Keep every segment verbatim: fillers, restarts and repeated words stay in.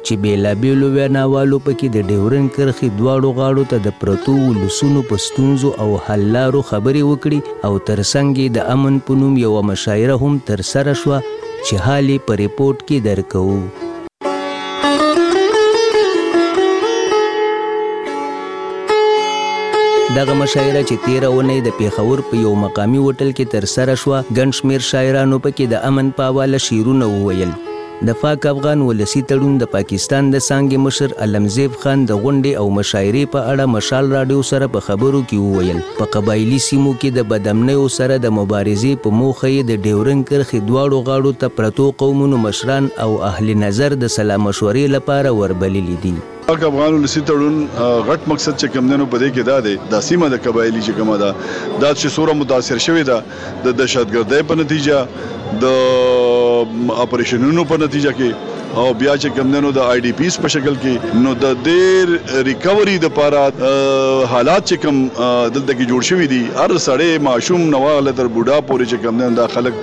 چې بېلابېلو ویناوالو پکې د ډیورنډ کرښې دواړو غاړو ته د پرتو ولسونو په ستونزو او حل لارو خبرې وکړي او ترڅنګ یې د امن په نوم یوه مشاعره هم ترسره شوه چې حال یې په ریپورټ کې درکوو. دغه مشاعره چې تیره اونۍ د پیښور په یو مقامي هوټل کې ترسره شوه، ګڼ شمېر شاعرانو پکې د امن په حواله شعرونه وویل. د پاک افغان ولسي تړون د پاکستان د څانګې مشر علمزیب خان د غونډې او مشاعرې په اړه مشال راډیو سره په خبرو کې وویل په قبایلي سیمو کې د بدامنیو سره د مبارزې په موخه یې د ډیورنډ کرښې دواړو غاړو ته پرتو قومونو مشران او اهل نظر د سلا مشورې لپاره وربللي دي. پاک افغان ولسي تړون غټ مقصد چې کوم دی نو په دې کې دا دی دا سیمه د قبایلي چې کومه ده دا چې څومره متاثر شوې ده د دهشتګردۍ په نتیجه د اپریشنونو په نتیجه کې او بیا چې کوم دی نو د آی ډي پیز په شکل کې نو د دې ریکوري دپاره حالات چې کوم دلته کې جوړ شوي دي هر سړی ماشوم نواله تر بوډا پورې چې کوم دی دا خلک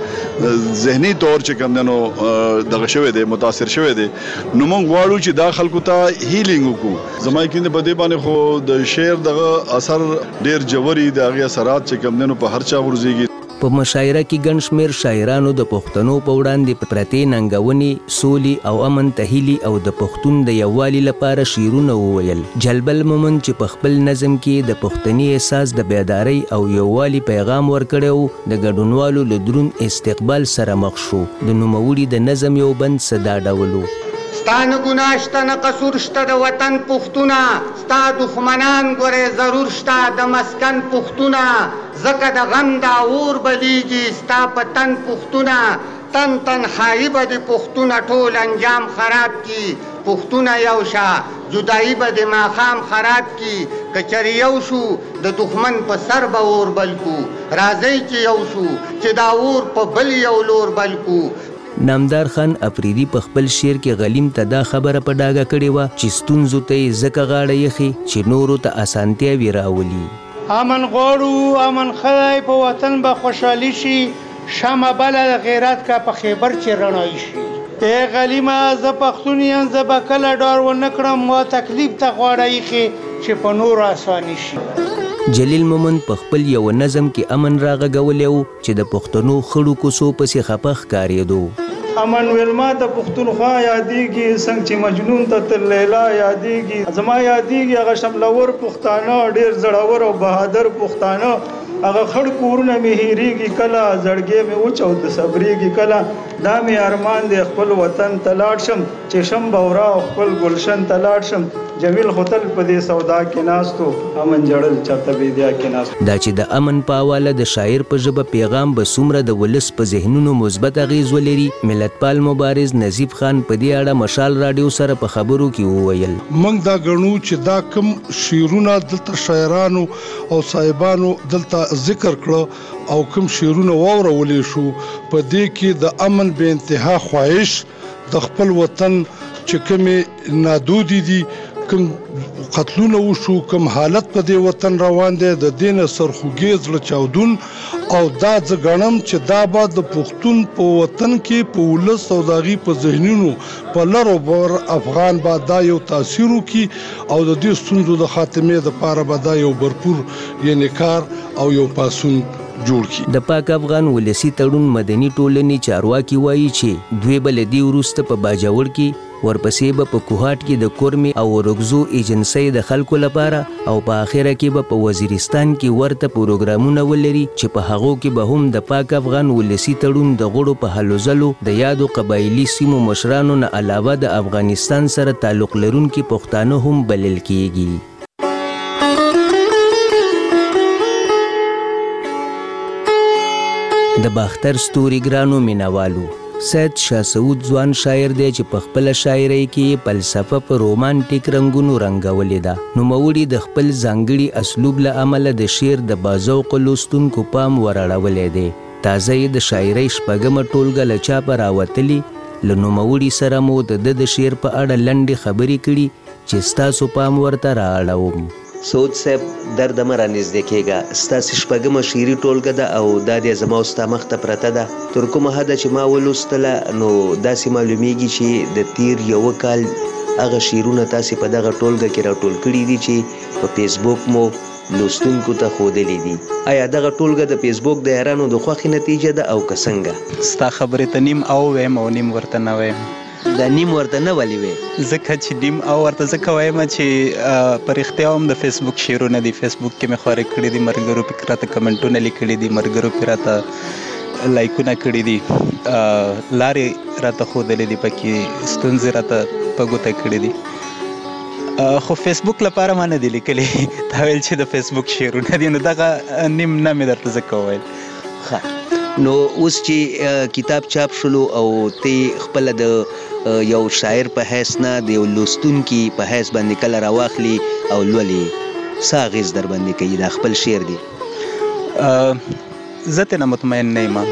ذهني طور چې کوم دی نو دغه شوی دی متاثر شوی دی نو موږ غواړو چې دا خلکو ته هیلینګ وکړو. زما یقین دی په دې باندې خو د شعر دغه اثر ډېر ژوري د هغې اثرات چې کوم دی نو په هر چا غورځېږي. په مشاعره کې ګڼ شمېر شاعرانو د پښتنو په وړاندې پرتې ننګونې، سولې او امن تهیلي او د پښتون د یووالي لپاره شعرونه وویل. جلبل مومند چې په خپل نظم کې د پښتني احساس د بیدارۍ او یووالي پیغام ورکړی و د ګډونوالو له دروند استقبال سره مخ شو. د نوموړي د نظم یو بند څه دا ډول و: ستا نه ګناه شته نه قصور شته د وطن پښتونه، ستا دښمنان ګورې ضرور شته د مسکن پښتونه، ځکه د غم دا اور بلیږي ستا په تن پښتونه، تن تنهایي به د پښتونه ټول انجام خراب کی، پښتونه یو شه جدایي به د ماښام خراب کی، که چېرې یو شو د دښمن په سر به اور بل کو، راځئ چې یو شو چې دا اور په بل یو لور بل کو. نامدار خان افریدي په خپل شعر کې غلیم ته دا خبره په ډاګه کړې وه چې ستونزو ته یې ځکه غاړه یخي چې نورو ته اسانتیاوې راولي. امن غواړو امن خدای په وطن به خوشحالي شي، شمه بله د غیرت کا په خیبر چې رڼایي شي. ای غلیمه زه پښتون یم زه به کله ډار ونه کړم ما تکلیف ته غاړه ایښې چې په نورو اساني شي. جلیل مومند په خپل یو نظم کې امن راغږولی و چې د پښتنو خړو کوڅو پسې خفه ښکارېدو. امن ویلما ته پښتونخوا یادېږي څنګه چې مجنون ته تر لیلا یادېږي، زما یادېږي هغه شملور پښتانه ډېر زړور او بهادر پښتانه، هغه خړ کورونه مې هېرېږي کله زړګی مې وچ او د صبرېږي کله، دا مې ارمان دی خپل وطن ته لاړ شم چې شم بورا او خپل گلشن ته لاړ شم، جمیل خوتل په دې سودا کې ناستو امن جړل چاته بیدیا کې ناستو. دا چې د امن په حواله د شاعر په ژبه پیغام به څومره د ولس په ذهنونو مثبت اغیز ولري، ملتپال مبارز نظیف خان په دې اړه مشال راډیو سره په خبرو کې وویل: موږ دا ګڼو چې دا کم شعرونه دلته شاعرانو او صاحبانو دلته ذکر کړه او کوم شعرونه واورولې شو په دې کې د امن بې انتها خواهش د خپل وطن چې کومې نادودې دي کوم قتلونه وشو کوم حالت په دې وطن روان دی د دې نه سرخوږي زړه چاودون او دا زه ګڼم چې دا به د پښتون په وطن کې په ولس او د هغې په ذهنونو په لرو بر افغان به دا یو تاثیر وکړي او د دې ستونزو د خاتمې دپاره به دا یو برپور یعنې کار او یو پاسون جوړ کړي. د پاک افغان ولسي تړون مدني ټولنې چارواکي وایي چې دوی به له دې وروسته په باجوړ کې ورپسې به په کوهاټ کې د کورمې او ورکزو ایجنسۍ د خلکو لپاره او په آخره کې به په وزیرستان کې ورته پروګرامونه ولري چې په هغو کې به هم د پاک افغان ولسي تړون د غړو په هلو ځلو د یادو قبایلي سیمو مشرانو نه علاوه د افغانستان سره تعلق لرونکي پښتانه هم بلل کیږي. د باختر ستوري ګرانو مینوالو، سید شاه سعود ځوان شاعر دی چې په خپله شاعرۍ کې فلسفه په رومانټیک رنګونو رنګولې ده. نوموړي د خپل ځانګړي اسلوب له امله د شعر د باذوقه لوستونکو پام ورړولی دی. تازه یې د شاعرۍ شپږمه ټولګه له چاپه راوتلي. له نوموړي سره مو د ده د شعر په اړه لنډې خبرې کړي چې ستاسو پام ورته رااړوم. سعود صاحب درده مه رانږدې کېږه، ستاسې شپږمه شعري ټولګه ده او دا دې زما او ستا مخ ته پرته ده. تر کومه حده چې ما ولوستله نو داسې معلومیږي چې د تیر یوه کال هغه شعرونه تاسې په دغه ټولګه کې راټول کړي دي چې په فیسبوک مو لوستونکو ته ښودلي دي. آیا دغه ټولګه د فیسبوک د یارانو د خوښې نتیجه ده او که څنګه؟ ستا خبرې ته نیم او ویم او نیم ورته نه ویم. دا نیم ورته نه ولې وې؟ ځکه چې نیم او ورته ځکه وایم چې په رښتیا هم د فیسبوک شعرونه دي. فیسبوک کې مې خوارې کړي دي، ملګرو پکې راته کمنټونه لیکلي دي، ملګرو پکې راته لایکونه کړي دي، لارې راته ښودلې دي، پکې ستونزې راته په ګوته کړي دي. خو فیسبوک لپاره ما نه دي لیکلي. تا ویل چې د فیسبوک شعرونه دي، نو دغه نیم نه مې درته ځکه وویل. ښه، نو اوس چې کتاب چاپ شلو او ته خپله د یو شاعر په حیث نه د یو لوستونکي په حیث باندې کله راواخلي او لولې، څه اغېز در باندې کوي؟ دا خپل شعر دی. زه ترې نه مطمئن نه یم.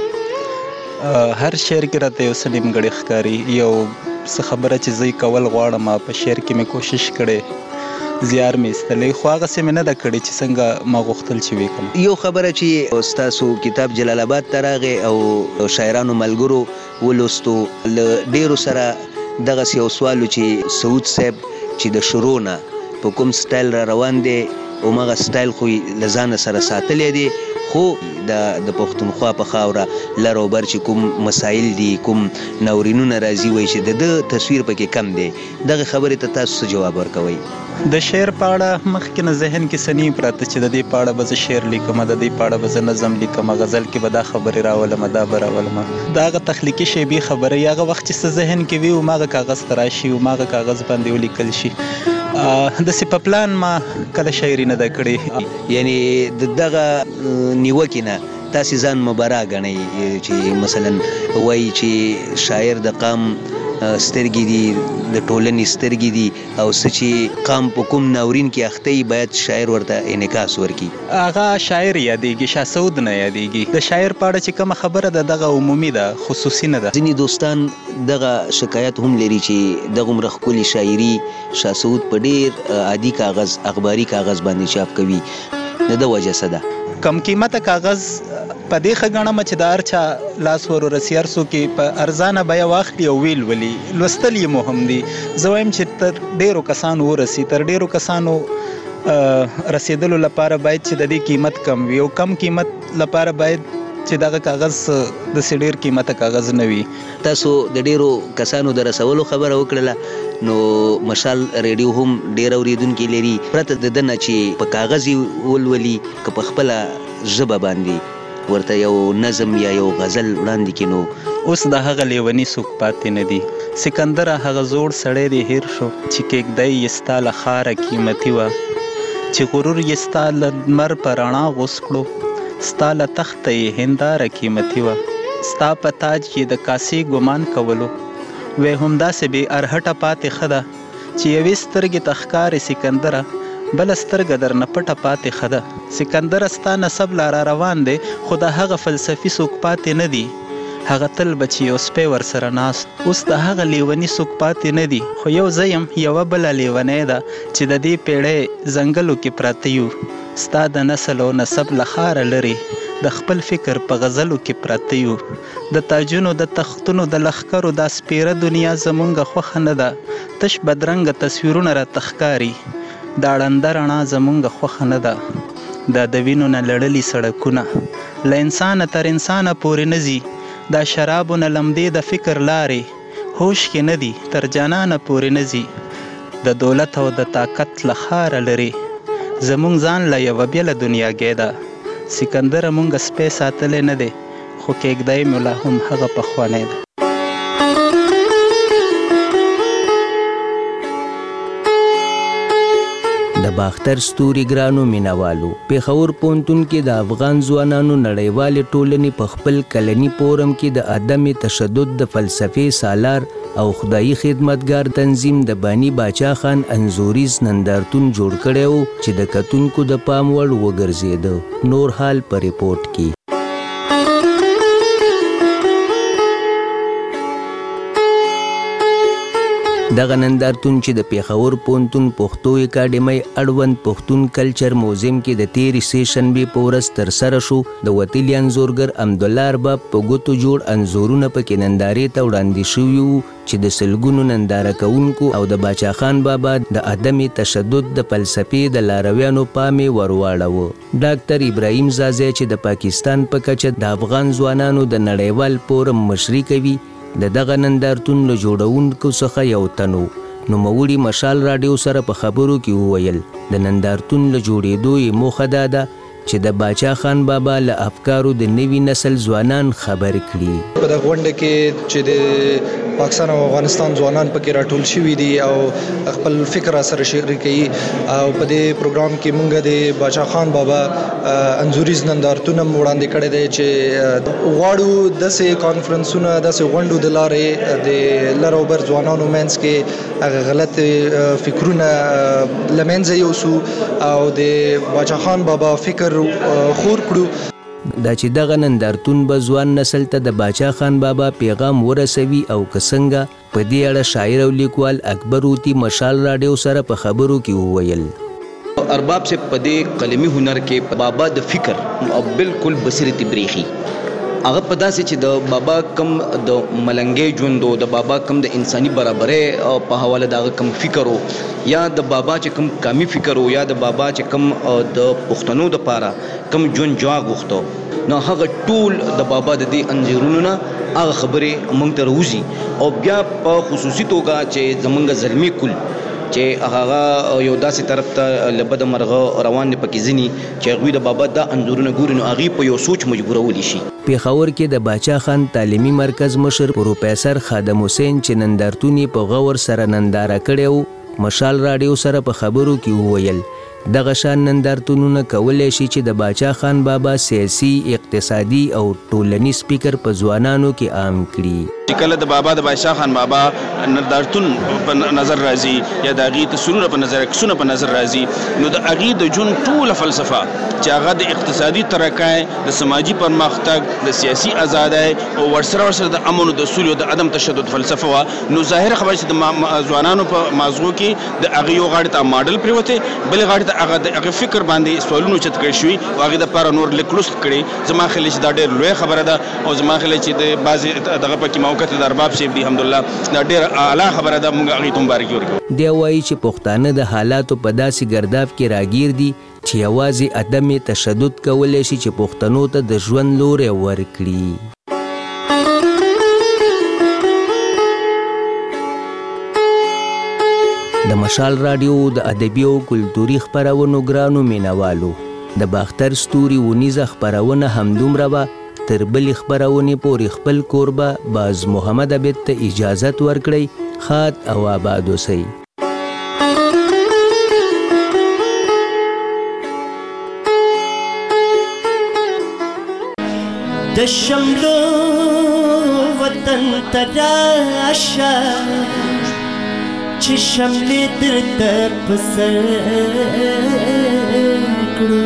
هر شعر کې راته یو څه نیمګړی ښکاري. یو څه خبره چې زه یې کول غواړم په شعر کې مې کوشش کړی، زیار مې ایستلی، خو هغسې مې نه ده کړې چې څنګه ما غوښتل چې ویې کړم. یو خبره چې ستاسو کتاب جلال آباد ته راغی او شاعرانو ملګرو ولوستو، له ډېرو سره دغسې یو سوال و چې سعود صاحب چې د شروع نه په کوم سټایل را روان دی، همغه سټایل خو یې له ځانه سره ساتلی دی، خو د پښتونخوا په خاوره لر او بر چې کوم مسایل دي، کوم ناورینونه راځي، وایي چې د ده تصویر پکې کم دی. دغه خبرې ته تاسو څه جواب ورکوئ؟ د شعر په اړه مخکې نه ذهن کې څه نه پراته چې د دې په اړه به زه شعر لیکم، د دې په اړه به زه نظم لیکم، غزل کې به دا خبرې راولم، دا به راولم. دا هغه تخلیقي شیبې خبرې، هغه وخت چې څه ذهن کې وي هماغه کاغذ ته راشي، هماغه کاغذ باندې ولیکل شي. داسې په پلان ما کله شاعري نه ده کړې. یعنی د دغه نیوکې نه تاسې ځان مبرا ګڼئ چې مثلا وایي چې شاعر د قام سترګې دي، د ټولنې سترګې دي، او څه چې قام په کوم ناورین کې اخته وي باید شاعر ورته انعکاس ورکړي. هغه شاعر یادېږي، شاه سعود نه یادېږي. د شاعر په اړه چې کومه خبره ده دغه عمومي ده، خصوصي نه ده. ځینې دوستان دغه شکایت هم لري چې دغومره ښکلې شاعري شاه سعود په ډېر عادي کاغذ، اخباري کاغذ باندې چاپ کوي. د ده وجه څه ده؟ کم قیمته کاغذ په دې ښه ګڼم چې د هر چا لاس ور ورسي، هر څوک یې په ارزانه بیه واخلي او ویل ولي. لوستل یې مهم دي. زه وایم چې تر ډېرو کسانو ورسي، تر ډېرو کسانو رسېدلو لپاره باید چې د دې قیمت کم وي، او کم قیمت لپاره باید چې دغه کاغذ داسې ډېر قیمته کاغذ نه وي. تاسو د ډېرو کسانو د رسولو خبره وکړله، نو مشال ریډیو هم ډېر اورېدونکي لري. پرته د ده نه چې په کاغذ یې ولولي، که په خپله ژبه باندې ورته یو نظم یا یو غزل وړاندې کړي، نو اوس د هغه لیوني څوک پاتې نه دي. سکندره هغه زوړ سړی دی هیر شو، چې کېږدی یې ستا له ښاره قیمتي وه، چې غرور یې ستا له لمر په رڼا غوڅ کړو، ستا له تخته یې هنداره قیمتي وه، ستا په تاج یې د کاسې ګمان کولو، وی همداسې بې ارهټه پاتې ښه ده، چې یوې سترګې ته ښکارې سکندره، بله سترګه در نه پټه پاتې ښه ده. سکندره ستا نسب لا را روان دی، خو د هغه فلسفي څوک پاتې نه دي. هغه تل به چې یو سپی ورسره ناست، اوس د هغه لیوني څوک پاتې نه دي. خو یو زه یم، یوه بله لیونۍ ده چې د دې پیړۍ ځنګلو کې پراته یو، ستا د نسل او نسب له ښاره لرې د خپل فکر په غزلو کې پراته یو. د تاجونو د تختونو د لښکرو دا سپیره دنیا زمونږ خوښه نه ده، تش بدرنګه تصویرونه راته ښکاري، دا ړنده رڼا زمونږ خوښه نه ده. دا د وینو نه لړلي سړکونه له انسانه تر انسانه پورې نه ځي، دا شرابو نه لمدې د فکر لارې هوش کې نه دي، تر جانانه پورې نه ځي. د دولت او د طاقت له ښاره لرې زمونږ ځان له یوه بېله دنیاګۍ ده. سکندره مونږ سپی ساتلی نه دی، خو کېږدی مو لا هم هغه پخوانی ده. د باختر ستوري ګرانو مینوالو، پېښور پوهنتون کې د افغان ځوانانو نړیوالې ټولنې په خپل کلني فورم کې د عدم تشدد د فلسفې سالار او خدایي خدمتګار تنظیم د بانی باچا خان انځوریز نندارتون جوړ کړی و چې د کتونکو د پام وړ وګرځېده. نور حال په ریپورټ کې. دغه نندارتون چې د پیښور پوهنتون پښتو اکاډمۍ اړوند پښتون کلچر موزیم کې د تېرې سې شنبې په ورځ ترسره شو، د وتلي انځورګر حمدالله ارباب په ګوتو جوړ انځورونه پکې نندارې ته وړاندې شوي وو چې د سلګونو ننداره کوونکو او د باچا خان بابا د عدم تشدد د فلسفې د لارویانو پام یې ورواړاوه. ډاکټر ابراهیم زازی چې د پاکستان په کچه د افغان ځوانانو د نړیوال فورم مشري کوي، د دغه نندارتون له جوړونکو څخه یو تنو نوموړي مشال راډیو سره په خبرو کې وویل د نندارتون له جوړېدو یې موخه دا ده چې د باچا خان بابا له افکارو د نوي نسل ځوانان خبر کړي. په دغه غونډه کې چې د پاکستان او افغانستان ځوانان پکې راټول شوي دي او خپل فکر سره شریکوي او په دې پروګرام کې مونږ د باچا خان بابا انځوریز نندارتون وړاندې کړی دی چې غواړو داسې کانفرنسونه داسې غونډو د لارې د لر او بر ځوانانو منځ کې هغه غلط فکرونه له منځه یوسو او د باچا خان بابا فکر خور کړو. دا چې دغه نندارتون به ځوان نسل ته د باچا خان بابا پیغام ورسوي او که څنګه، په دې اړه شاعر او لیکوال اکبر اوتی مشال راډیو سره په خبرو کې وویل. ارباب سے په دې قلمي هنر کې بابا د فکر او بالکل بصیرت بریخي هغه په داسې چې د بابا کم د ملنګي ژوندو د بابا کم د انساني برابرۍ په حواله دغه کم فکر یا د بابا چې کم کمی فکر یا د بابا چې کم د پښتنو د پاره کم ژوند جوړ غوښتو، نو هغه ټول د بابا د دې انځورونو نه هغه خبرې موږ ته راوځي او بیا په خصوصي توګه چې زمونږ زلمی کل چې هغه یو داسې طرف ته لبد مرغه روان نه پکې ځنی چې هغوی د بابا دا انځورونه ګوري نو هغوی په یو سوچ مجبورولی شي. پیښور کې د باچا خان تعلیمي مرکز مشر پروفیسر خادم حسین چې نندارتون یې په غور سره ننداره کړی و، مشال راډیو سره په خبرو کې وویل دغه شان نندارتونونه کولی شي چې د باچا خان بابا سیاسي، اقتصادي او ټولنیز فکر په ځوانانو کې عام کړي. چې کله د بابا د باچا خان بابا نندارتون په نظر راځي یا د هغې تصویرونه په نظر عکسونه په نظر راځي، نو د هغې د ژوند ټوله فلسفه چې هغه د اقتصادي ترقۍ، د سماجي پرمختګ، د سیاسي ازادۍ او ورسره ورسره د امن او د سولې او د عدم تشدد فلسفه وه، نو ظاهره خبره چې د ځوانانو په مازغو کې د هغې یو غاړې ته ماډل پرېوتی، بلې غاړې ته هغه د هغې فکر باندې سوالونه اوچت کړی شوي او هغې دپاره نور لیک لوست کړي. زما خیال چې دا ډېر لویه خبره ده او زما خیال چې د بعضې دغه پکې ما وکتل د ارباب صاحب دی حمدالله دا ډېره اعلی خبره ده، موږ هغې ته مبارکي ورکوو. دی وایي چې پښتانه د حالاتو په داسې ګرداب کې راګیر دي چې یوازې عدم تشدد کولی شي چې پښتنو ته د ژوند لوری ورکړي. د مشال راډیو د ادبي او کلتوري خپرونو ګرانو مینوالو، د باختر ستوري ونیزه خپرونه همدومره وه. تر بلې خپرونې پورې خپل کوربه باز محمد عبید ته اجازت ورکړئ. ښاد او آباد اوسئ. د شملو وطن ته راشه چې شملې درته په سر کړو،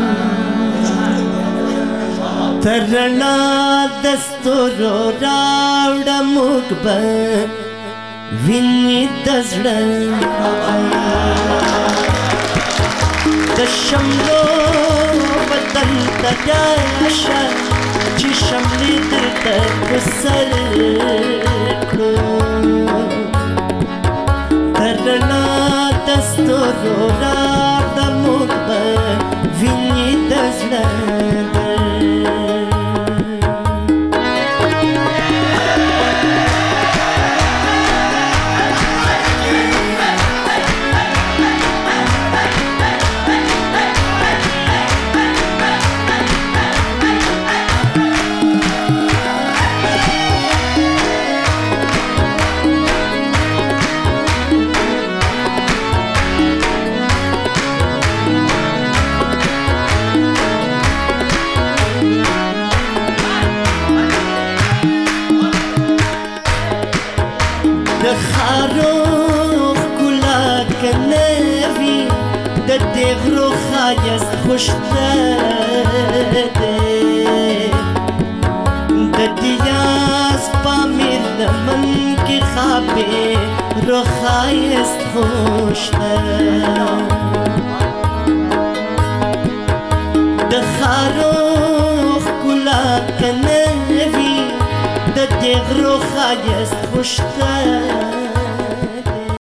تر رڼا د ستورو راوړه موږ به وینې د زړه. د شملو وطن ته راشه چې شملې درته په سر کړو، تر رڼا د ستورو راوړه موږ به وینې د زړه. خوشته دی د دیاس پامیر لمن کې خابې غرو خایست خوشتر د خارو ښکلا که نه وي د دې غرو ښایست خوشتر